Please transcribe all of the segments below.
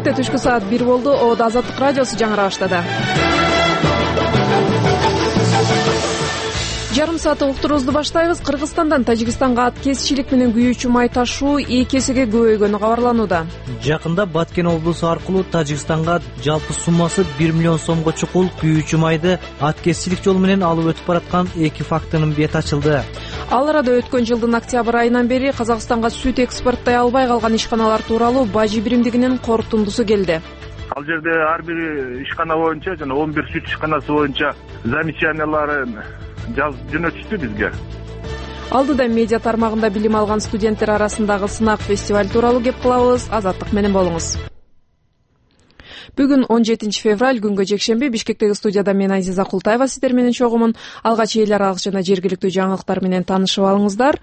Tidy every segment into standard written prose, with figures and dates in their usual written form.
Кечте түшкү саат 1 болду. Ободо Азаттык радиосу жаңыра баштады. Жарым сааттык уктуруубузду баштайбыз. Кыргызстандан Тажикстанга ат кесичилик менен күйүүчү май ташуу 2 эсеге көбөйгөнү кабарланууда. Жакында Баткен облусу аркылуу Тажикстанга жалпы суммасы 1 миллион сомго чукул күйүүчү майды ат кесичилик жол менен алып өтүп бараткан 2 фактынын бети ачылды. Ал арада өткөн жылдын октябрь айынан бери Казакстанга сүт экспорттой албай калган ишканалар тууралуу Бажи биримдигинин корутундусу келди. Ал жерде ар бир ишкана боюнча жана 11 сүт ишканасы боюнча замечанияларын жазып жөнөтүштү бизге. Алдыда медиа тармагында билим алган студенттер арасындагы сынак фестиваль тууралуу кеп кылабыз. Азаттык менен болуңуз. Бүгүн 17 февраль күнгө жекшемби Бишкектеги студияда мен Азиза Култаева сиздер менен чогумун. Алгач эл аралык жана жергиликтүү жаңылыктар менен таанышып алыңыздар.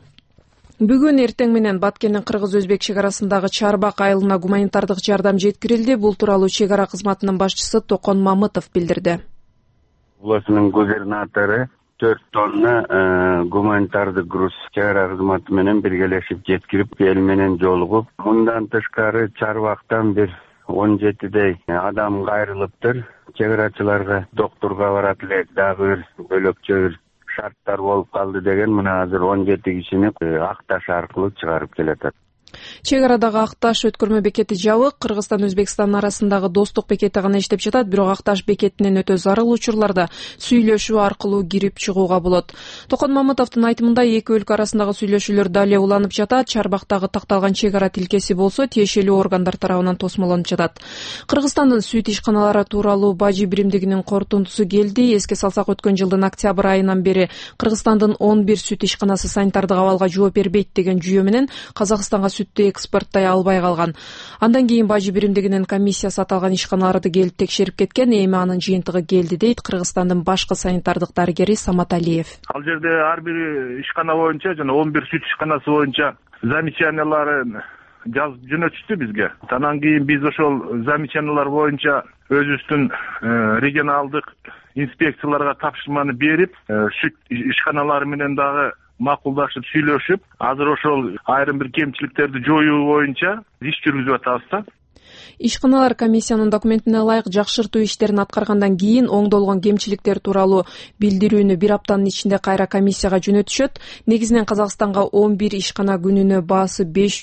Бүгүн эртең менен Баткендин кыргыз-өзбек чек арасындагы Чарбак айылына гуманитардык жардам жеткирилди. Бул тууралуу чек ара кызматынын башчысы Токон Мамытов билдирди. Областынын губернатору 4 тонна гуманитардык груз чек ара кызматы менен биргелешип жеткирип, эл менен жолугуп, мындан тышкары Чарбактан бир 17дей адам кайрылыптыр. Чек арачыларга доктурга барат элек, дагы бир бөлөкчө бир шарттар болуп калды деген мына азыр 17 кишини Акташ аркылуу чыгарып келатат. Чек арадагы Акташ өткөрмө бекети жабык. Кыргызстан Өзбекстан арасындагы достук бекети гана иштеп жатат, бирок Акташ бекетинен өтө зарыл учурларда сүйлөшүү аркылуу кирип чыгууга болот. Токон Мамытовдун айтымында эки өлкө арасындагы сүйлөшүүлөр дале уланып жатат. Чарбактагы такталган чек ара тилкеси болсо тиешелүү органдар тарабынан тосмолонуп жатат. Кыргызстандын сүт ишканалары тууралуу Бажи биримдигинин корутундусу келди. Эске салсак, өткөн жылдын октябрь айынан бери Кыргызстандын 11 сүт ишканасы санитардык абалга жооп бербейт деген жүйө менен Казакстанга сүттү экспорттой албай калган. Андан кийин Бажи биримдигинин комиссиясы аталган ишканаларды келип текшерип кеткен. Эми анын жыйынтыгы келди дейт Кыргызстандын башкы санитардык дарыгери Самат Алиев. Ал жерде ар бир ишкана боюнча жана 11 сүт ишканасы боюнча замечанияларын жазып жөнөтүштү бизге. Андан кийин биз ошол замечаниялар боюнча өзүбүздүн регионалдык инспекцияларга тапшырманы берип, сүт ишканалары менен дагы макулдашып сүйлөшүп, азыр ошол айрым бир кемчиликтерди жоюу боюнча иш жүргүзүп атабыз да. Ишканалар комиссиянын документине ылайык жакшыртуу иштерин аткаргандан кийин оңдолгон кемчиликтер тууралуу билдирүүнү бир аптанын ичинде кайра комиссияга жөнөтүшөт. Негизинен Казакстанга 11 ишкана күнүнө баасы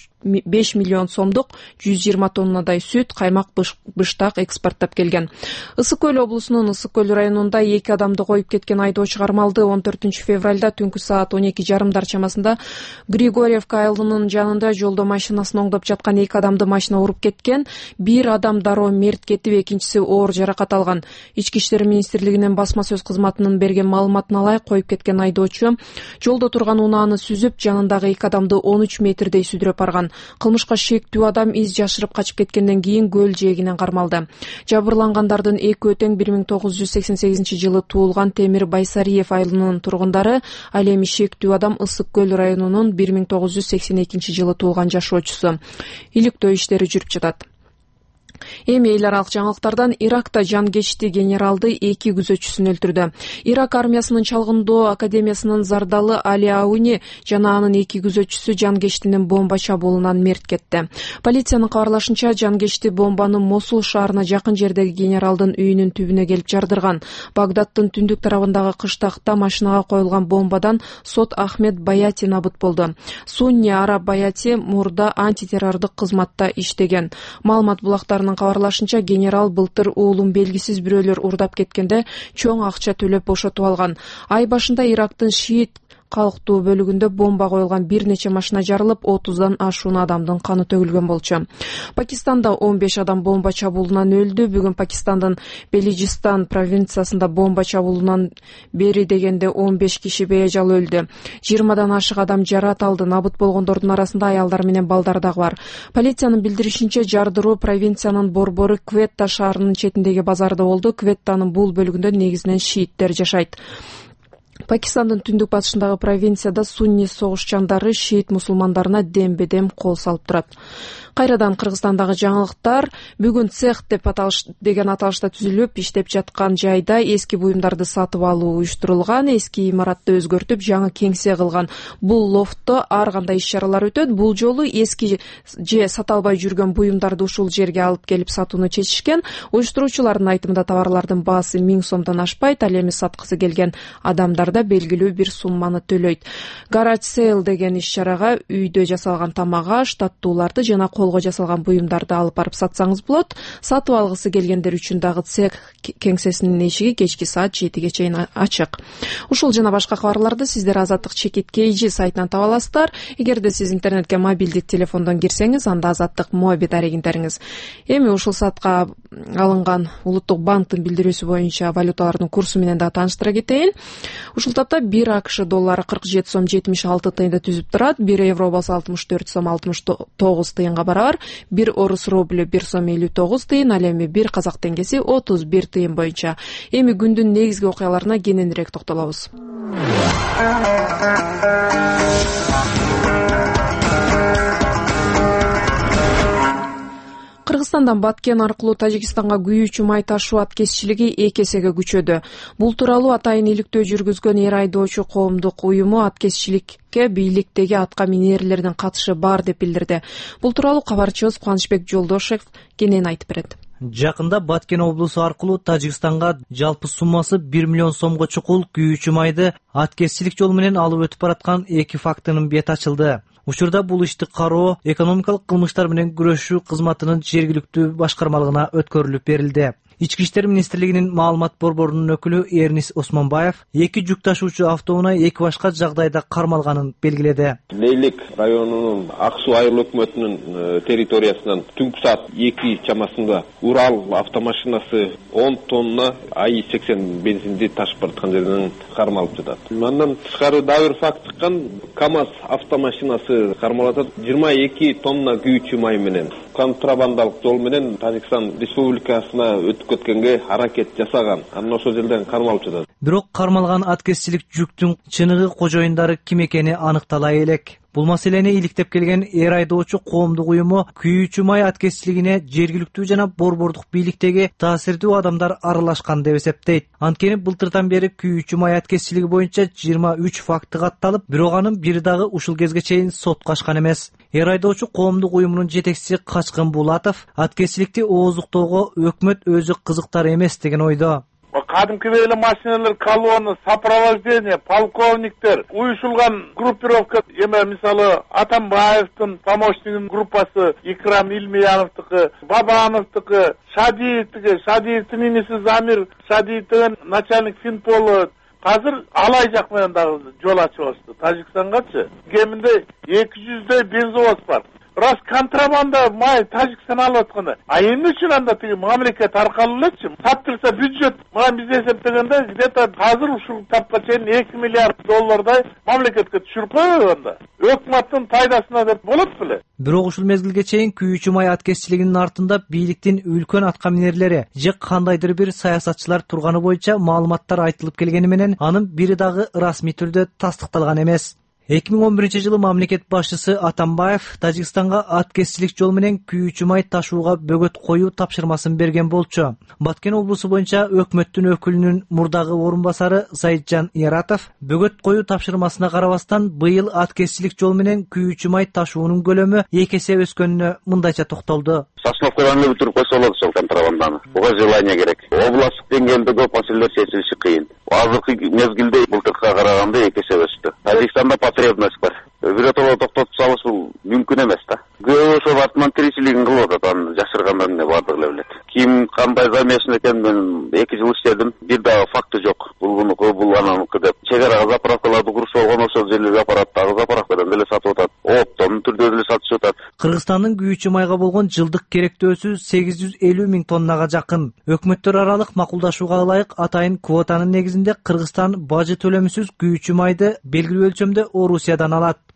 5 миллион сомдук 120 тоннадай сүт, каймак, быштак экспорттоп келген. Ысык көл облусунун Ысык көл районунда 2 адамды коюп кеткен айдоочу кармалды. 14 февралда түнкү саат 12:30 чамасында Григорьевка айылынын жанында жолдо машинасын оңдоп жаткан 2 адамды машина уруп кеткен. Бир адам дароо мерт кетип, экинчиси оор жаракат алган. Ички иштер министрлигинин басма сөз кызматынын берген маалыматына ылайык, коюп кеткен айдоочу жолдо турган унааны сүзүп, жанындагы 2 адамды 13 метрдей сүдүрөп барган. Кылмышка шектүү адам из жашырып качып кеткенден кийин көл жээгинен кармалды. Жабырлангандардын экөө тең 1988 жылы туулган Темир Байсариев айылынын тургундары. Ал эми шектүү адам Ысык көл районунун 1982 жылы туулган жашоочусу. Иликтөө иштери жүрүп жатат. Эми эл аралык жаңылыктардан Иракта жангечти генералды 2 күзөтчүсүн өлтүрдү. Ирак армиясынын чалгындоо академиясынын зардалы Али Ауни жана анын 2 күзөтчүсү жангечтинин бомба чабуулунан мерт кетти. Полициянын кабарлашынча, жангечти бомбаны Мосул шаарына жакын жердеги генералдын үйүнүн түбүнө келип жардырган. Багдадтын түндүк тарабындагы кыштакта машинага коюлган бомбадан сот Ахмед Баяти набыт болду. Сунни Араб Баяти мурда антитеррордук кызматта иштеген. Маалымат булактарынын кабарлашынча, генерал былтыр уулун белгисиз бирөөлөр урдап кеткенде чоң акча төлөп бошотуп алган. Ай башында Ирактын шиит калктуу бөлүгүндө бомба коюлган бир нече машина жарылып, 30дан ашуун адамдын каны төгүлгөн болчу. Пакистанда 15 адам бомба чабуулунан өлдү. Бүгүн Пакистандын Белиджистан провинциясында бомба чабуулунан бери дегенде 15 киши бейажал өлдү. 20дан ашык адам жарат алды. Набыт болгондордун арасында аялдар менен балдар дагы бар. Полициянын билдиришинче, жардыруу провинциянын борбору Кветта шаарынын четиндеги базарда болду. Кветтанын бул бөлүгүндө негизинен шииттер жашайт. Пакистандын түндүк батышындагы провинцияда сунни согушчандары шиит мусулмандарына дембе-дем кол салып турат. Кайрадан Кыргызстандагы жаңылыктар. Бүгүн цех деген аталышта түзүлүп иштеп жаткан жайда эски буюмдарды сатып алуу уюштурулган, эски имаратты өзгөртүп жаңы кеңсе кылган. Бул лофтто ар кандай иш-чаралар өтөт. Бул жолу эски же сата албай жүргөн буюмдарды ушул жерге алып келип сатууну чечишкен. Уюштуруучулардын айтымында товарлардын баасы 1000 сомдон ашпайт, ал эми саткысы келген адамдар да белгилүү бир сумманы төлөйт. Garage sale деген иш-чарага үйдө жасалган тамак аш, таттууларды жана колго жасалган буюмдарды алып барып сатсаңыз болот. Сатып алгысы келгендер үчүн дагы цех кеңсесинин эшиги кечки саат 7ге чейин ачык. Ушул жана башка кабарларды сиздер Азаттык Чекит KG сайтынан таба аласыздар. Эгерде сиз интернетке мобилдик телефондон кирсеңиз, анда Азаттык моби дарегиңдериңиз. Эми ушул саатка алынган Улуттук банктын билдирүүсү боюнча валюталардын курсу менен да тааныштыра кетейин. Ушул тапта 1 АКШ доллары 47 сом 76 тыйынды түзүп турат. 1 евро болсо 64 сом 69 тыйынга барабар. 1 орус рублю 1 сом 59 тыйын, ал эми 1 казак теңгеси 31 тыйын боюнча. Эми күндүн негизги окуяларына кененирээк токтолобуз. Кыргызстандан Баткен аркылуу Тажикстанга күйүүчү май ташуу аткезчилиги 2 эсеге күчөдү. Бул тууралуу атайын иликтөө жүргүзгөн эр айдоочу коомдук уюму аткезчиликке бийликтеги атка минерлердин катышы бар деп билдирди. Бул тууралуу кабарчыбыз Кубанычбек Жолдошев кенен айтып берет. Жакында Баткен облусу аркылуу Тажикстанга жалпы суммасы 1 миллион сомго чукул күйүүчү майды аткезчилик жолу менен алып өтүп бараткан 2 фактынын бети ачылды. Учурда бул ишти кароо экономикалык кылмыштар менен күрөшүү кызматынын жергиликтүү башкармалыгына өткөрүлүп берилди. Ички иштер министрлигинин маалымат борборунун өкүлү Эрнис Осмонбаев 2 жүк ташуучу автоунаа 2 башка жагдайда кармалганын белгиледи. Лейлик районунун Ак Суу айыл өкмөтүнүн территориясынан түнкү саат 2 чамасында Урал автомашинасы 10 тонна АИ-80 бензинди ташып бараткан жерден кармалып жатат. Андан тышкары дагы бир факт чыккан, КАМАЗ автомашинасы кармалатат 22 тонна күйүүчү май менен контрабандалык жол менен Тажикстан Республикасына өтүп кеткенге аракет жасаган. Анан ошол жерден кармалып жатат. Бирок кармалган аткезчилик жүктүн чыныгы кожоюндары ким экени аныктала элек. Бул маселени иликтеп келген эр айдоочу коомдук уюму күйүүчү май аткезчилигине жергиликтүү жана борбордук бийликтеги таасирдүү адамдар аралашкан деп эсептейт. Анткени былтырдан бери күйүүчү май аткезчилиги боюнча 23 факты катталып, бирок анын бири дагы ушул кезге чейин сотко ачкан эмес. Эр айдоочу коомдук уюмунун жетекчиси Качкын Булатов аткезчиликти ооздуктоого өкмөт өзү кызыктар эмес деген ойдо. Кадимки эле машиналар, колонна, сопровождение, полковниктер, уюшулган группировка, мисалы Атамбаевдин помощнигинин группасы, Икрам Илмияновдуку, Бабановдуку, Шадиевдин иниси Замир, Шадиевдин начальник Финполу. Азыр алай жак менен дагы жол ачып Тажикстангачы. Кеминде 200дөй бензовоз бар. Раз контрабанда май Тажикстан алып атканда, эмне үчүн анда тиги мамлекет аркылуу элечи? Саттырса бюджет, биз эсептегенде где-то азыр ушул тапка чейин 2 миллиард доллардай мамлекетке түшүрүп койгонда. Өкмөттүн пайдасына деп болот беле? Бирок ушул мезгилге чейин күйүүчү май аткезчилигинин артында бийликтин үлкөн атка минерлери же кандайдыр бир саясатчылар турганы боюнча маалыматтар айтылып келгени менен анын бири дагы расмий түрдө тастыкталган эмес. 2011-жылы мамлекет башчысы Атамбаев Тажикстанга аткезчилик жол менен күйүүчү май ташууга бөгөт коюу тапшырмасын берген болчу. Баткен облусу боюнча өкмөттүн өкүлүнүн мурдагы орун басары Заитжан Яратов бөгөт коюу тапшырмасына карабастан быйыл аткезчилик жол менен күйүүчү май ташуунун көлөмү 2 эсе өскөнүнө мындайча токтолду. Сосновкадан эле бүтүрүп койсо болот ошол контрабанданы. Буга желание керек. Областтык деңгээлде көп маселелер чечилиши кыйын. Азыркы мезгилде былтыркыга караганда 2 эсе өстү. Тажикстанда потребность бар. Биротоло токтотуп салыш бул мүмкүн эмес да. Көбү ошол артынан тиричилигин кылып атат, аны жашыргандар эмне бардыгы эле билет. Ким кандай замешан экенин мен 2 жыл иштедим, бир дагы факты жок. Бул мунуку, бул ананыкы деп. Чегарага заправкаларды курушуп алган, ошол жерлерге апарат, дагы заправкадан деле сатып атат. Оптом түрдө деле сатышып атат. Кыргызстандын күйүүчү майга болгон жылдык керектөөсү 850 миң тоннага жакын. Өкмөттөр аралык макулдашууга ылайык атайын квотанын негизинде Кыргызстан бажы төлөмсүз күйүүчү майды белгилүү өлчөмдө Орусиядан алат.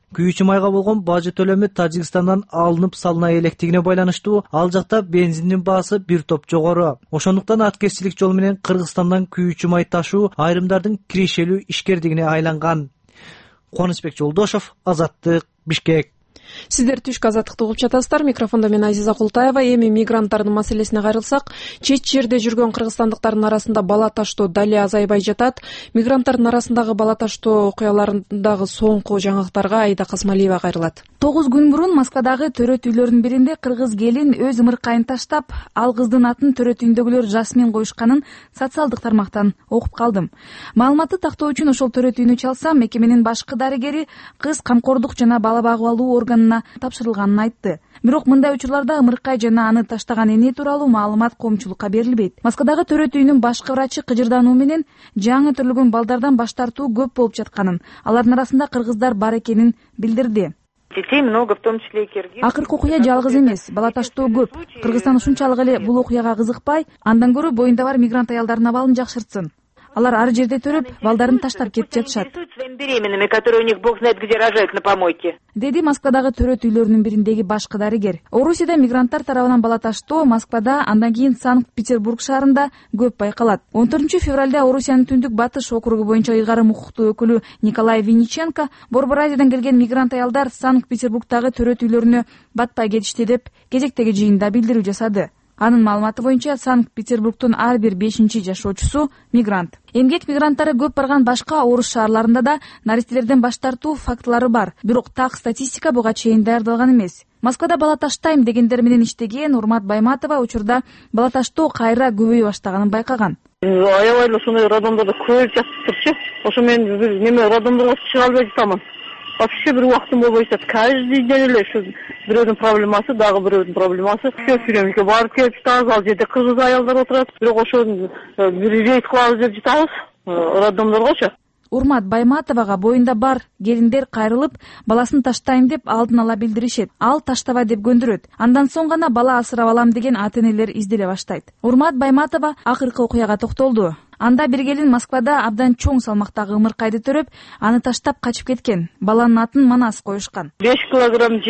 Күйүүчү майга болгон бажы төлөмү Тажикстандан алынып салына электигине байланыштуу ал жакта бензиндин баасы бир топ жогору. Ошондуктан аткезчилик жол менен Кыргызстандан күйүүчү май ташуу айрымдардын кирешелүү ишкердигине айланган. Кубанычбек Жолдошов, Азаттык, Бишкек. Сиздер түшкү азаттыкты угуп жатасыздар. Микрофондо мен Азиза Култаева. Эми мигранттардын маселесине кайрылсак, чет жерде жүргөн кыргызстандыктардын арасында бала таштоо дали азайбай жатат. Мигранттардын арасындагы бала таштоо окуяларындагы соңку жаңылыктарга Айда Касмалиева кайрылат. 9 күн мурун Москвадагы төрөт үйлөрүнүн биринде кыргыз келин өз ымыркайын таштап, ал кыздын атын төрөт үйүндөгүлөр Жасмин коюшканын социалдык тармактан окуп калдым. Маалыматты тактоо үчүн ошол төрөт үйүнү чалсам, мекеменин башкы дарыгери кыз камкордук жана бала багып алуу органына тапшырылганын айтты. Бирок мындай учурларда ымыркай жана аны таштаган эне тууралуу маалымат коомчулукка берилбейт. Москвадагы төрөт үйүнүн башкы врачы кыжырдануу менен жаңы төрөлгөн балдардан баш тартуу көп болуп жатканын, алардын арасында кыргыздар бар экенин билдирди. Детей много, в том числе и киргиз. Акыркы окуя жалгыз эмес, бала таштоо көп. Кыргызстан ушунчалык эле бул окуяга кызыкпай, андан көрө боюнда бар мигрант аялдардын абалын жакшыртсын. Алар ар жерде төрөп, балдарын таштап кетип жатышат. Беременными, которые у них бог знает где рожают на помойке. Деди Москвадагы төрөт үйлөрүнүн бириндеги башкы дарыгер. Орусияда мигранттар тарабынан бала таштоо Москвада, андан кийин Санкт-Петербург шаарында көп байкалат. 14 февралда Орусиянын Түндүк Батыш округу боюнча ыйгарым укуктуу өкүлү Николай Винниченко Борбор Азиядан келген мигрант аялдар Санкт-Петербургдагы төрөт үйлөрүнө батпай кетишти деп кезектеги жыйында билдирүү жасады. Анын маалыматы боюнча Санкт-Петербургдун ар бир 5-чи жашоочусу мигрант. Эмгек мигранттары көп барган башка орус шаарларында да наристелерден баш тартуу фактылары бар. Бирок так статистика буга чейин даярдалган эмес. Москвада бала таштайм дегендер менен иштеген Урмат Байматова учурда бала таштоо кайра көбөйө баштаганын байкаган. Аябай эле ушундай роддомдордо көп жатыптырчу. Ошо мен неме роддомдорго чыга албай жатамын. Вообще bir убактым болбой жатат. Каждый день эле ушу бирөөнүн проблемасы, дагы бирөөнүн проблемасы. Көп жүрөм, барып келип жатабыз, ал жерде кыргыз аялдар отурат. Бирок ошо бир рейд кылабыз деп жатабыз, роддомдоргочу. Урмат Байматовага боюнда бар келиндер кайрылып, баласын таштайм деп алдын ала билдиришет. Ал таштабай деп көндүрөт. Андан соң гана бала асырап алам деген ата-энелер изделе баштайт. Урмат Байматова акыркы окуяга токтолду. Анда бир келин Москвада абдан чоң салмактагы ымыркайды төрөп, аны таштап качып кеткен. Баланын атын Манас коюшкан. 5 килограмм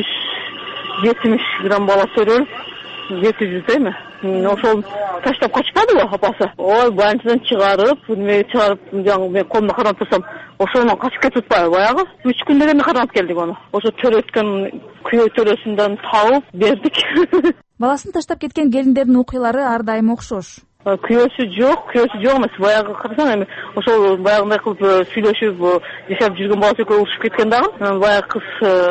770 грамм бала төрөлүп, 700 дейми? Ошол таштап качпадыбы апасы? Ой, больницадан чыгарып, жаңы мен комна карап турсам, ошондон качып кетип атпайбы баягы? 3 күндөн кийин карап келдик аны. Ошо төрөткөн күйөө төрөсүндөн табып бердик. Баласын таштап кеткен келиндердин окуялары ар дайым окшош. Күйөөсү жок эмес. Баягы карасаң эми ошол баягындай кылып сүйлөшүп жашап жүргөн баласы экөө урушуп кеткен дагы. Баягы кыз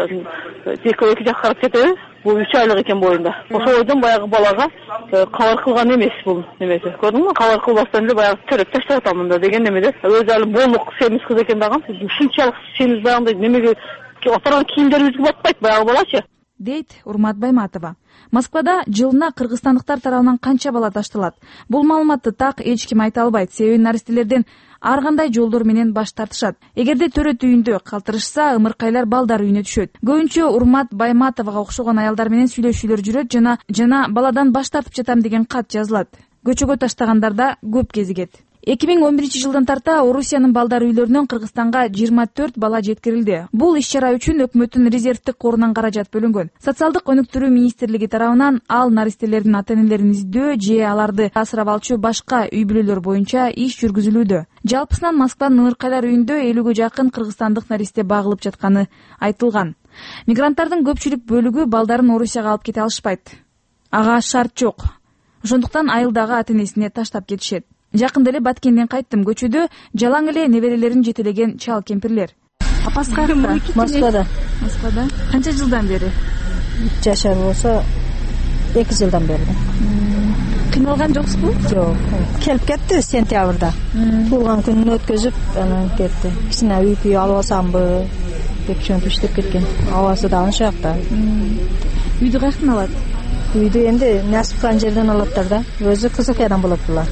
эки жакка карап кетеби? Бул 3 айлык экен боюнда. Ошолдон баягы балага кабар кылган эмес бул немеси. Көрдүңбү? Кабар кылбастан эле баягы төрөп таштап атам мында деген немеде. Өзү али болук семиз кыз экен дагы. Ушунчалык семиз баягындай немеге отурган кийимдерибизге батпайт баягы балачы. Дейт Урмат Байматова. Москвада жылына кыргызстандыктар тарабынан канча бала ташталат? Бул маалыматты так эч ким айта албайт. Себеби наристелерден ар кандай жолдор менен баш тартышат. Эгерде төрөт үйүндө калтырышса, ымыркайлар балдар үйүнө түшөт. Көбүнчө Урмат Байматовага окшогон аялдар менен сүйлөшүүлөр жүрөт жана баладан баш тартып жатам деген кат жазылат. Көчөгө таштагандарда көп кезигет. 2011-жылдан тарта Орусиянын балдар үйлөрүнөн Кыргызстанга 24 бала жеткирилди. Бул иш-чара үчүн өкмөттүн резервдик корунан каражат бөлүнгөн. Социалдык өнүктүрүү министрлиги тарабынан ал наристелердин ата-энелерин издөө же аларды асырап алчу башка үй бүлөлөр боюнча иш жүргүзүлүүдө. Жалпысынан Москванын ымыркайлар үйүндө 50-гө жакын кыргызстандык наристе багылып жатканы айтылган. Мигранттардын көпчүлүк бөлүгү балдарын Орусияга алып кете алышпайт. Ага шарт жок. Ошондуктан айылдагы ата-энесине таштап кетишет. Жакында эле Баткенден кайттым. Көчөдө жалаң эле неберелерин жетелеген чал кемпирлер. Апасы кайерде? Москвада. Москвада. Канча жылдан бери? Жашар болсо 2 жылдан бери. Кыйналган жоксузбу? Жок. Келип кетти сентябрда. Туулган күнүн өткөзүп, анан кетти. Кичине үй алып алсамбы деп чөнтүштүп кеткен. Абасы да аншакта. Үйдү каяктан алат? Үйдү энди насыпкан жерден алаттар да. Өзү Кызыкаядан болот булар.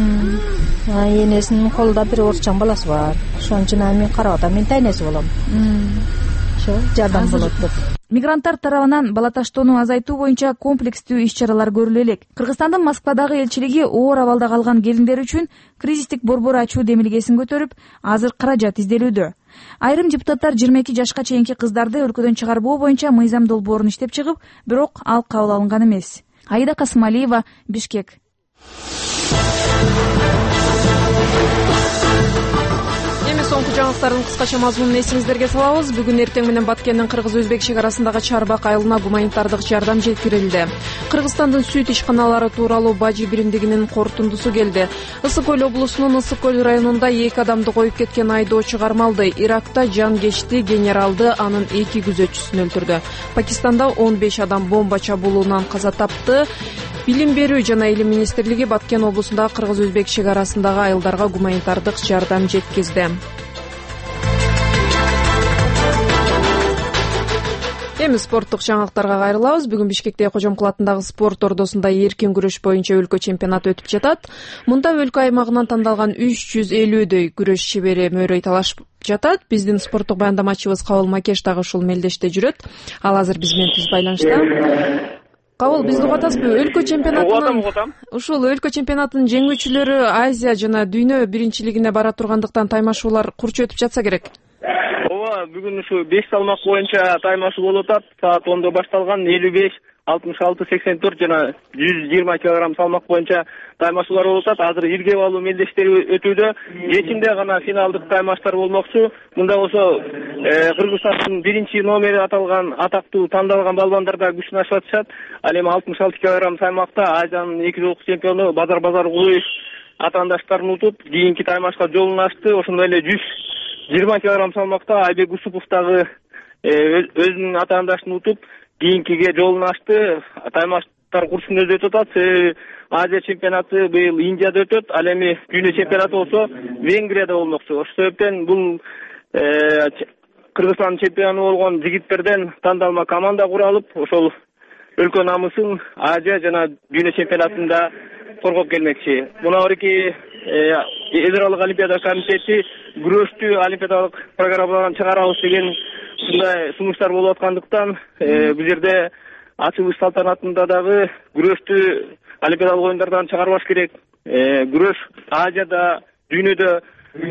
Энесинин колунда бир орчан баласы бар. Ошон үчүн мен карап атам, мен тайнеси болом. Ошо жардам болот деп. Мигранттар тарабынан бала таштоону азайтуу боюнча комплекстүү иш-чаралар көрүлө элек. Кыргызстандын Москвадагы элчилиги оор абалда калган келиндер үчүн кризистик борбор ачуу демилгесин көтөрүп, азыр каражат изделүүдө. Айрым депутаттар 22 жашка чейинки кыздарды өлкөдөн чыгарбоо боюнча мыйзам долбоорун иштеп чыгып, бирок ал кабыл алынган эмес. Аида Касымалиева, Бишкек. Эми соңку жаңылыктардын кыскача мазмунун эсиңиздерге салабыз. Бүгүн эртең менен Баткендин кыргыз-өзбек чек арасындагы Чарбак айылына гуманитардык жардам жеткирилди. Кыргызстандын сүт ишканалары тууралуу бажы биримдигинин корутундусу келди. Ысык Көл облусунун Ысык Көл районунда 2 адамды коюп кеткен айдоочу кармалды. Иракта жангечти генералды анын 2 күзөтчүсүн өлтүрдү. Пакистанда 15 адам бомба чабуулунан каза тапты. Билим берүү жана илим министрлиги Баткен облусундагы кыргыз-өзбек чек арасындагы айылдарга гуманитардык жардам жеткизди. Эми спорттук жаңылыктарга кайрылабыз. Бүгүн Бишкекте Кожомкул атындагы спорт ордосунда эркин күрөш боюнча өлкө чемпионаты өтүп жатат. Мында өлкө аймагынан тандалган 350дөй күрөш чебери мөйрөй талашып жатат. Биздин спорттук баяндамачыбыз Кабыл Макеш дагы ушул мелдеште жүрөт. Ал азыр биз менен түз байланышта. Кабыл, бизди угатасызбы? Өлкө чемпионатынын ушул өлкө чемпионатынын жеңүүчүлөрү Азия жана дүйнө биринчилигине бара тургандыктан таймашуулар курч өтүп жатса керек. Ооба, бүгүн ушу 5 салмак боюнча таймашуу болуп атат. Саат 10до башталган 55, 66, 84 жана 120 кг салмак боюнча таймашуулар болуп атат. Азыр иргеп алуу мелдештери өтүүдө. Кечинде гана финалдык таймаштар болмокчу. Мында болсо Кыргызстандын биринчи номери аталган атактуу тандалган балбандар да күчүн ашып атышат. Ал эми 66 кг салмакта Азиянын 2 жолку чемпиону Базар Базаркулуев атаандаштарын утуп, кийинки таймашка жолун ачты. Ошондой эле 120 кг салмакта Айбек Усупов дагы өзүнүн атаандашын утуп, кийинкиге жолун ачты. Таймаштар курчун өтүп атат. Азия чемпионаты быйыл Индияда өтөт. Ал эми дүйнө чемпионаты болсо Венгрияда болмокчу. Ошол себептен бул Кыргызстан чемпиону болгон жигиттерден тандалма команда куралып, ошол өлкө намысын Азия жана дүйнө чемпионатында коргоп келмекчи. Мына орки Эдералык олимпиада комитети күрөштү олимпиадалык программадан чыгарабыз деген ушундай сунуштар болуп аткандыктан бул жерде ачылыш салтанатында дагы күрөштү олимпиадалык оюндардан чыгарбаш керек. Күрөш Азияда, дүйнөдө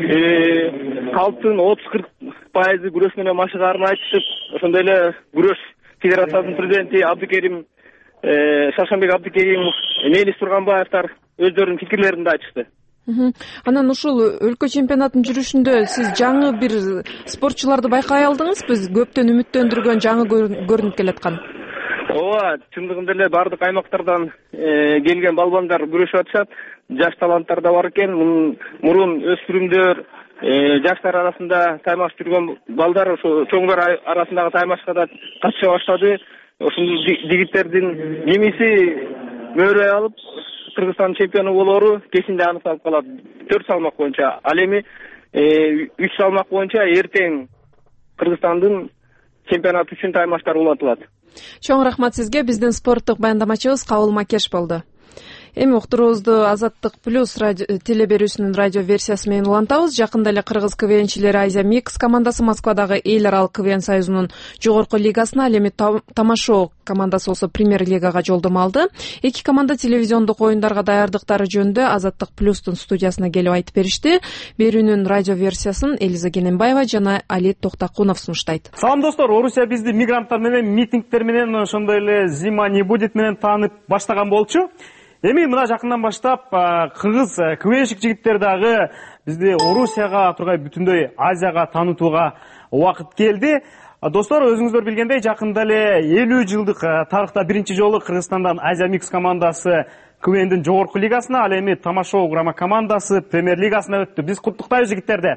калктын 30-40% күрөш менен машыгаарын айтышып, ошондой эле күрөш федерациясынын президенти Абдыкерим Шаршанбек Абдыкеримов, Мелис Турганбаевтар өздөрүнүн пикирлерин да айтышты. Анан ушул өлкө чемпионатынын жүрүшүндө сиз жаңы бир спортчуларды байкай алдыңызбы? Көптөн үмүттөндүргөн жаңы көрүнүп келаткан. Ооба, чындыгында эле бардык аймактардан келген балбандар күрөшүп атышат. Жаш таланттар да бар экен. Мурун өспүрүмдөр, жаштар арасында таймаш жүргөн балдар ошо чоңдор арасындагы таймашка да катыша баштады. Ошол жигиттердин немиси мөйрөй алып, Кыргызстан чемпиону болору кечинде аныкталып калат. 4 салмак боюнча. Ал эми 3 салмак боюнча эртең Кыргызстандын чемпионаты үчүн таймаштар улантылат. Чоң рахмат сизге. Биздин спорттук баяндамачыбыз Кабыл Макеш болду. Эми уктуруубузду Азаттык плюс телеберүүсүнүн радио версиясы менен улантабыз. Жакында эле кыргыз КВНчилери Азия Микс командасы Москвадагы эл аралык КВН союзунун жогорку лигасына, ал эми Тамашоо командасы болсо премьер лигага жолдомо алды. Эки команда телевизиондук оюндарга даярдыктары жөнүндө Азаттык плюстун студиясына келип айтып беришти. Берүүнүн радио версиясын Элиза Гененбаева жана Али Токтакунов сунуштайт. Салам достор, Орусия бизди мигранттар менен, митингдер менен, ошондой эле Зима не будет менен таанып баштаган болчу. Эми мына жакындан баштап кыргыз КВНщик жигиттер дагы бизди Орусияга тургай бүтүндөй Азияга таанытууга убакыт келди. Достор, өзүңүздөр билгендей, жакында эле 50 жылдык тарыхта биринчи жолу Кыргызстандан Азия Микс командасы КВНдин жогорку лигасына, ал эми Тамашоо Грама командасы премьер лигасына өттү. Биз куттуктайбыз жигиттерди.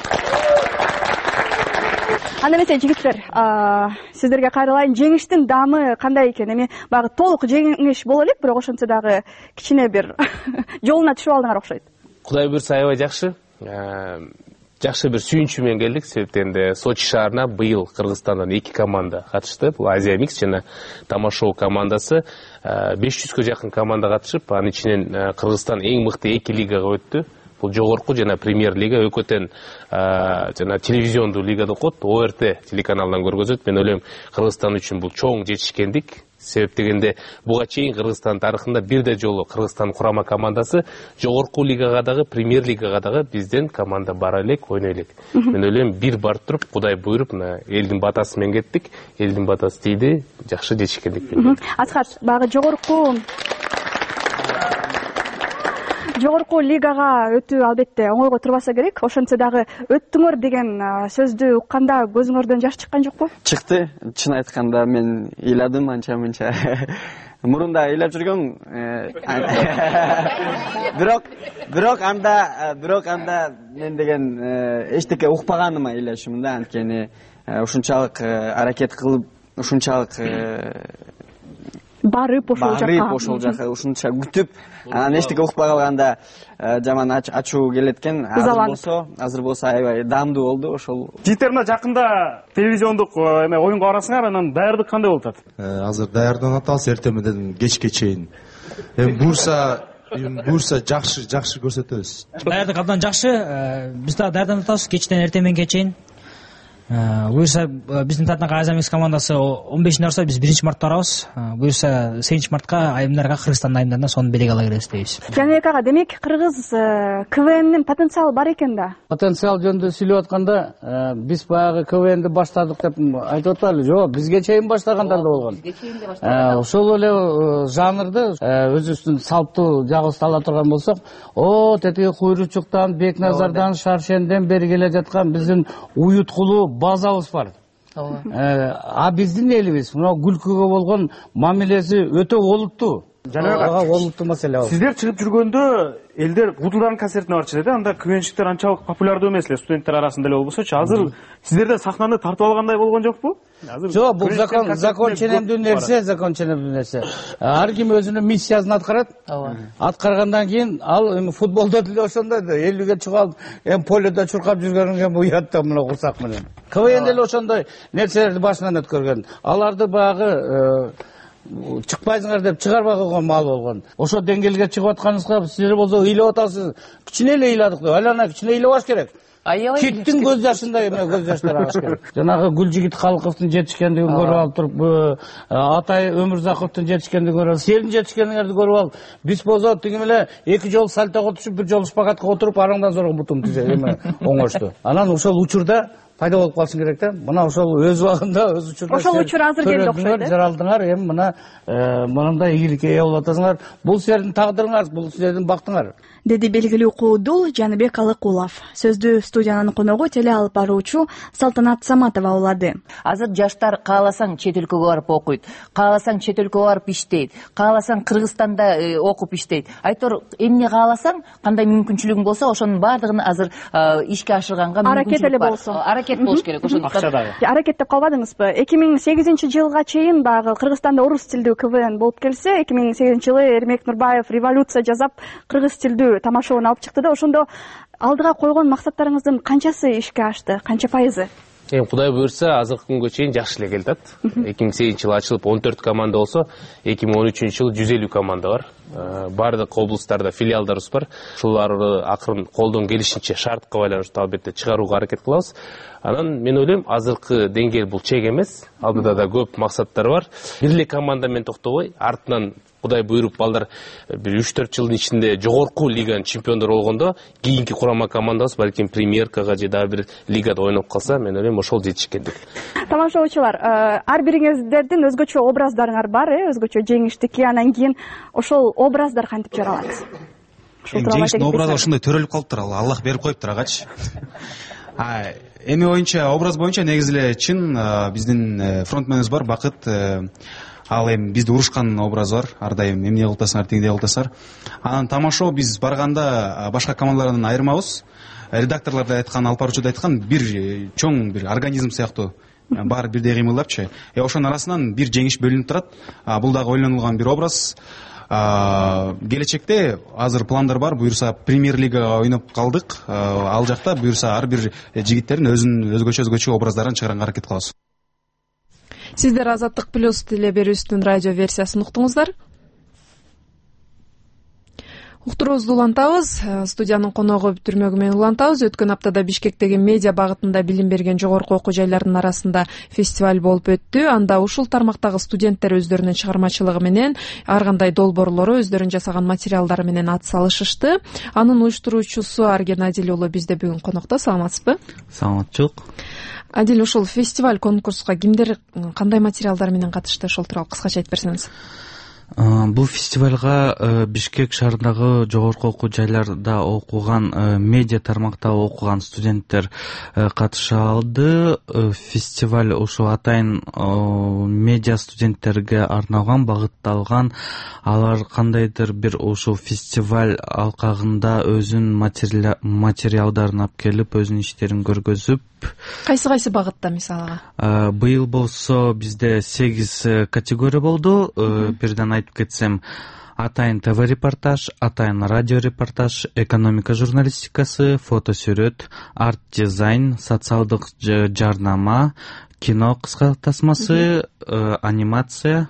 Анда эмесе жигиттер, сиздерге кайрылайын. Жеңиштин даамы кандай экен? Эми багы толук жеңиш боло элек, бирок ошентсе дагы кичине бир жолуна түшүп алдыңар окшойт. Кудай буйрса аябай жакшы. Жакшы бир сүйүнчү менен келдик. Себептен Сочи шаарына быйыл Кыргызстандан 2 команда катышты. Бул Азия Микс жана Тамашоо командасы. 500гө жакын команда катышып, анын ичинен Кыргызстан эң мыкты 2 лигага өттү. Бул жогорку жана премьер лига, өкөтен жана телевизиондуу лигада окот, ОРТ телеканалынан көргөзөт. Мен ойлойм, Кыргызстан үчүн бул чоң жетишкендик. Себеп дегенде буга чейин Кыргызстан тарыхында бирде жолу Кыргызстан курама командасы жогорку лигага дагы, премьер лигага дагы бизден команда бара элек, ойной элек. Мен ойлойм, бир барып туруп, Кудай буйруп, элдин батасы менен кеттик. Элдин батасы тийди, жакшы жетишкендик. Асхат, багы жогорку лигага өтүү албетте оңойго турбаса керек. Ошентсе дагы өттүңөр деген сөздү укканда көзүңөрдөн жаш чыккан жокпу? Чыкты. Чын айтканда мен ыйладым анча-мынча. Мурунда ыйлап жүргөм. Бирок анда мен деген эчтеке укпаганыма ыйлашымын да, анткени ушунчалык аракет кылып, ушунчалык барып ошол жака ушунча күтүп, анан эчтеке укпай калганда жаман ачуу келет экен. Азыр болсо аябай даамдуу болду ошол. Жигиттерине жакында телевизиондук оюнга барасыңар, анан даярдык кандай болуп атат? Азыр даярданып атабыз, эртең менен кечке чейин. Буюрса жакшы көрсөтөбүз. Даярдык абдан жакшы. Биз да даярданып атабыз кечтен эртең мененге чейин. Буюрса биздин тарапынан Азамикс командасы 15 арса биз 1-мартта барабыз. Буюрса 8-мартка айымдарга, Кыргызстандын айымдарына сонун белек ала киребиз дейбиз. Жаныбек ага, демек Кыргыз КВНнин потенциалы бар экен да. Потенциал жөнүндө сүйлөп атканда, биз баягы КВНди баштадык деп айтып атпайлы? Жок, бизге чейин баштагандар да болгон. Ошол эле жанрды өзүбүздүн салттуу жагыбызды ала турган болсок, тетиги Куйручуктан, Бекназардан, Шаршенден бери келе жаткан биздин уюткулуу базабыз бар. Биздин элибиз мына күлкүгө болгон мамилеси өтө олуттуу. Олуттуу маселе. Сиздер чыгып жүргөндө элдер Гудулдардын концертине барчу эле, анда КВНщиктер анчалык популярдуу эмес эле, студенттер арасында эле болбосочу. Азыр сиздерде сахнаны тартып алгандай болгон жокпу? Жок, бул закон ченемдүү нерсе. Ар ким өзүнүн миссиясын аткарат. Аткаргандан кийин ал эми футболдо деле ошондой да, 50ге чыгып, поледо чуркап жүргөнгө уят да мына курсак менен. КВН деле ошондой нерселерди башынан өткөргөн. Аларды баягы чыкпайсыңар деп чыгарбай койгон маал болгон. Ошо деңгээлге чыгып атканыңызга сиздер болсо ыйлап атасыз. Кичине эле ыйладык деп, айлана кичине ыйлабаш керек. Киттин көз жашындай эмне көз жаштар агыш керек. Жанагы Гүлжигит Халыковдун жетишкендигин көрүп алып туруп, Атай Өмүрзаковдун жетишкендигин көрүп алып, силердин жетишкениңерди көрүп алып, биз болсо тиги эле 2 жол сальтого түшүп, 1 жол шпагатка отуруп, араңдан зорго бутум түзө эме оңошту. Анан ошол учурда пайда болуп калсын керек да. Мына ошол өз убагында, өз учурда ошол учур азыр келди окшойт. Жаралдыңар, эми мына мындай ийгиликке ээ болуп атасыңар. Бул силердин тагдырыңар, бул силердин бактыңар. Деди белгилүү куудул Жаныбек Алыкулов. Сөздү студиянын коногу теле алып баруучу Салтанат Саматова улады. Азыр жаштар кааласаң чет өлкөгө барып окуйт, кааласаң чет өлкөгө барып иштейт, кааласаң Кыргызстанда окуп иштейт. Айтор эмне кааласаң, кандай мүмкүнчүлүгүң болсо, ошонун баардыгын азыр ишке ашырганга мүмкүнчүлүк бар. Аракет болуш керек ошондуктан. Аракет деп калбадыңызбы? 2008-жылга чейин багы Кыргызстанда орус тилдүү КВН болуп келсе, 2008-жылы Эрмек Нурбаев революция жасап кыргыз тилдүү тамашоон алып чыкты да, ошондо алдыга койгон максаттарыңыздын канчасы ишке ашты, канча пайызы? Кудай буйрса, азыркы күнгө чейин жакшы эле келди. 2008-жылы ачылып 14 команда болсо, 2013-жылы 150 команда бар. Бардык облустарда филиалдарыбыз бар. Ушуларды акырын колдон келишинче шартка байланыштуу албетте чыгарууга аракет кылабыз. Анан мен ойлойм, азыркы деңгээл бул чек эмес. Алдыда да көп максаттар бар. Бир эле команда менен токтобой, артынан Кудай буйруп балдар бир 3-4 жылдын ичинде жогорку лиганын чемпиондору болгондо, кийинки курама командабыз балким премьеркага же дагы бир лигада ойноп калса, мен ойлойм ошол жетишкендик. Тамашоочулар, ар бириңиздердин өзгөчө образдарыңар бар, өзгөчө жеңиштики, анан кийин ошол образдар кантип жаралат? Жеңиштин образы ошондой төрөлүп калыптыр, Аллах берип коюптур агачы. Эми образ боюнча негизи эле чын биздин фронтменибиз бар, Бакыт. Ал эми бизди урушкан образ бар, ар дайым эмне кылып атасыңар, тигиндей кылып атасыңар. Анан тамашоо биз барганда башка командалардан айырмабыз. Редакторлор да айткан, алып баруучу да айткан, бир чоң бир организм сыяктуу баары бирдей кыймылдапчы. Ошонун арасынан бир жеңиш бөлүнүп турат. Бул дагы ойлонулган бир образ. Келечекте азыр пландар бар, буюрса премьер лигага ойноп калдык. Ал жакта буюрса ар бир жигиттердин өзүнүн өзгөчө образдарын чыгарганга аракет кылабыз. Сиздер Азаттык плюс теле берүүсүнүн радио версиясын уктуңуздар. Уктуруубузду улантабыз. Студиянын коногу бүтүрмөгү менен улантабыз. Өткөн аптада Бишкектеги медиа багытында билим берген жогорку окуу жайлардын арасында фестиваль болуп өттү. Анда ушул тармактагы студенттер өздөрүнүн чыгармачылыгы менен ар кандай долбоорлору, өздөрүнүн жасаган материалдары менен ат салышышты. Анын уюштуруучусу Арген Адил уулу бизде бүгүн конокто. Саламатсызбы? Саламатчылык. Адил, ушул фестиваль конкурска кимдер кандай материалдар менен катышты, ошол тууралуу кыскача айтып берсеңиз. Бул фестивалга Бишкек шаарындагы жогорку окуу жайларда окуган, медиа тармакта окуган студенттер катыша алды. Фестиваль ушул атайын медиа студенттерге арналган, багытталган. Алар кандайдыр бир ушул фестиваль алкагында өзүнүн материалдарын алып келип, өзүнүн иштерин көргөзүп. Кайсы багытта мисалга? Быйыл болсо бизде 8 категория болду. Бирден айтып кетсем, атайын ТВ репортаж, атайын радио репортаж, экономика журналистикасы, фотосүрөт, арт дизайн, социалдык жарнама, кино кыска тасмасы, анимация.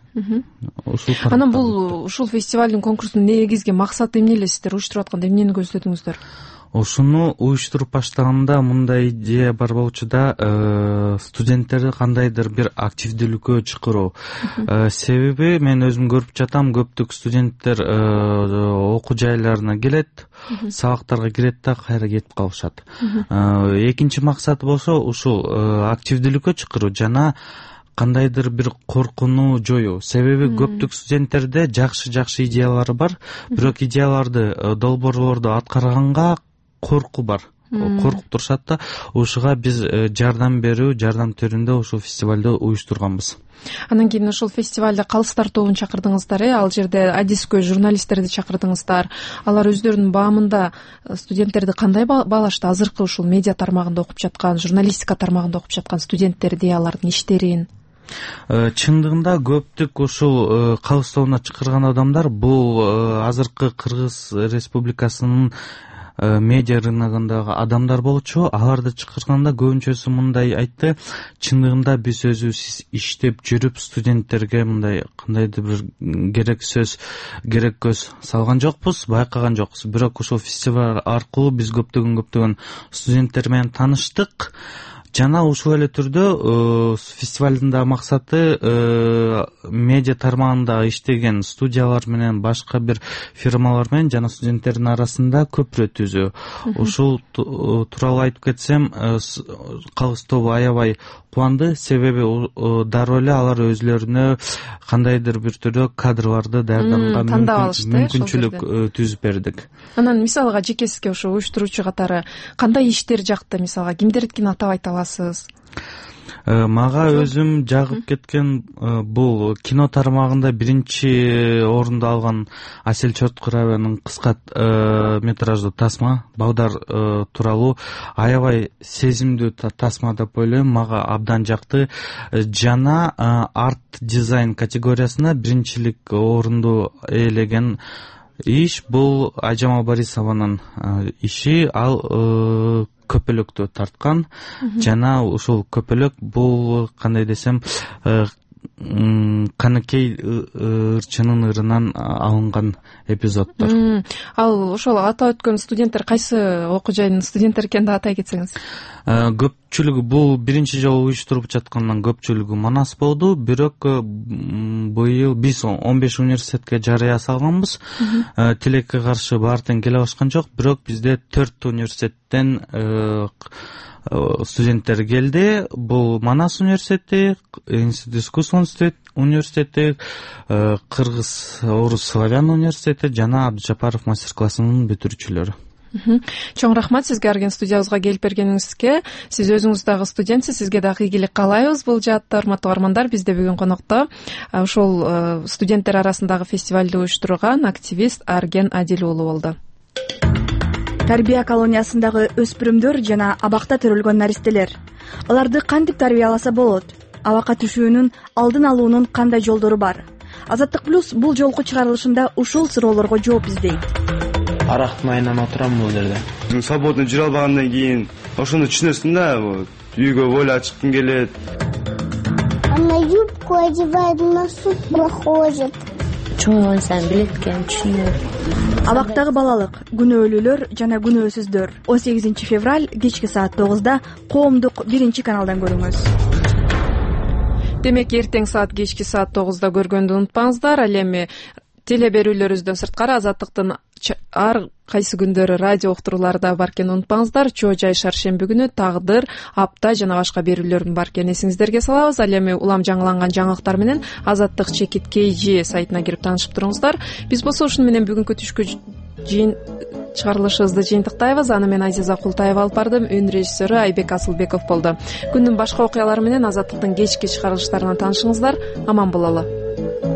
Анан ушул фестивалдын конкурсунун негизги максаты эмне эле, сиздер уюштуруп атканда эмнени көздөдүңүздөр? Ушуну уюштуруп баштаганда мындай идея бар болчу да, студенттерди кандайдыр бир активдүүлүккө чакыруу. Себеби мен өзүм көрүп жатам, көптүк студенттер окуу жайларына келет, сабактарга кирет да кайра кетип калышат. Экинчи максаты болсо ушул активдүүлүккө чакыруу жана кандайдыр бир коркууну жоюу. Себеби көптүк студенттерде жакшы идеялар бар, бирок идеяларды, долбоорлорду аткарганга коркуу бар. Коркуп турушат да. Ушуга биз жардам берүү, жардам түрүндө ушул фестивалды уюштурганбыз. Анан кийин ушул фестивалда калыстар тобун чакырдыңыздар, ал жерде адискөй журналисттерди чакырдыңыздар. Алар өздөрүнүн баамында студенттерди кандай баалашты? Азыркы ушул медиа тармагында окуп жаткан, журналистика тармагында окуп жаткан студенттерди, алардын иштерин? Чындыгында көптүк ушул калыс тобуна чакырган адамдар бул азыркы Кыргыз Республикасынын медиа рыногундагы адамдар болчу. Аларды чакырганда көбүнчөсү мындай айтты: чындыгында биз өзүбүз иштеп жүрүп студенттерге мындай кандайдыр бир керек көз салган жокпуз, байкаган жокпуз. Бирок ушул фестиваль аркылуу биз көптөгөн студенттер менен тааныштык. Жана ушул эле түрдө фестивалдын да максаты медиа тармагында иштеген студиялар менен, башка бир фирмалар менен жана студенттердин арасында көпүрө түзүү. Ушул тууралуу айтып кетсем, калыс тобу аябай кубанды. Себеби дароо эле алар өзлөрүнө кандайдыр бир түрдө кадрларды даярдаганга мүмкүнчүлүк түзүп бердик. Анан мисалга жеке сизге ошо уюштуруучу катары кандай иштер жакты? Мисалга кимдердикин атап айта аласыз? Мага өзүм жагып кеткен бул кино тармагында биринчи орунду алган Асель Чоткураеванын кыска метраждуу тасма Багдар тууралуу аябай сезимдүү тасма деп ойлойм. Мага абдан жакты. Жана арт дизайн категориясында биринчилик орунду ээлеген иш бул Айжамал Борисованын иши. Ал көпөлөктү тарткан. Жана ушул көпөлөк бул кандай десем, Каныкей ырчынын ырынан алынган эпизоддор. Ал ошол атап өткөн студенттер кайсы окуу жайдын студенттери экенин да атай кетсеңиз? Көпчүлүгү бул биринчи жолу уюштуруп жаткандан көпчүлүгү Манас болду. Бирок быйыл биз 15 университетке жарыя салганбыз. Тилекке каршы баары тең келе башкан жок. Бирок бизде 4 университеттен студенттер келди. Бул Манас университети, Институт искусств университети, Кыргыз Орус Славян университети жана Абдыжапаров мастер-классынын бүтүрүүчүлөрү. Чоң рахмат сизге, Арген, студиябызга келип бергениңизге. Сиз өзүңүз дагы студентсиз, сизге дагы ийгилик каалайбыз бул жаатта. Урматтуу угармандар, бизде бүгүн конокто ушул студенттер арасындагы фестивалды уюштурган активист Арген Адил уулу болду. Тарбия колониясындагы өспүрүмдөр жана абакта төрөлгөн наристелер. Аларды кантип тарбияласа болот? Абакка түшүүнүн алдын алуунун кандай жолдору бар? Азаттык плюс бул жолку чыгарылышында ушул суроолорго жооп издейт. Арактын айынан отурам бул жерде. Свободно жүрө албагандан кийин ошону түшүнөсүң да, үйгө воля чыккың келет. Она юбку одевает, на суд проходит. чоңойгон сайын билет экен, түшүнөт. Абактагы балалык, күнөөлүүлөр жана күнөөсүздөр 18 февраль кечки саат 9-да коомдук 1-каналдан көрүңүз. Демек эртең кечки саат 9-да көргөндү унутпаңыздар. Ал эми теле берүүлөрүбүздөн сырткары Азаттыктын ар кайсы күндөрү радио уктуруулары да бар экенин унутпаңыздар. Чоо жай шаршемби күнү тагдыр, апта жана башка берүүлөрүм бар экенин эсиңиздерге салабыз. Ал эми улам жаңыланган жаңылыктар менен Азаттык чекит KG сайтына кирип таанышып туруңуздар. Биз болсо ушуну менен бүгүнкү түшкү чыгарылышыбызды жыйынтыктайбыз. Аны мен Азиза Култаева алып бардым. Үн режиссеры Айбек Асылбеков болду. Күндүн башка окуялары менен Азаттыктын кечки чыгарылыштарынан таанышыңыздар. Аман бололу.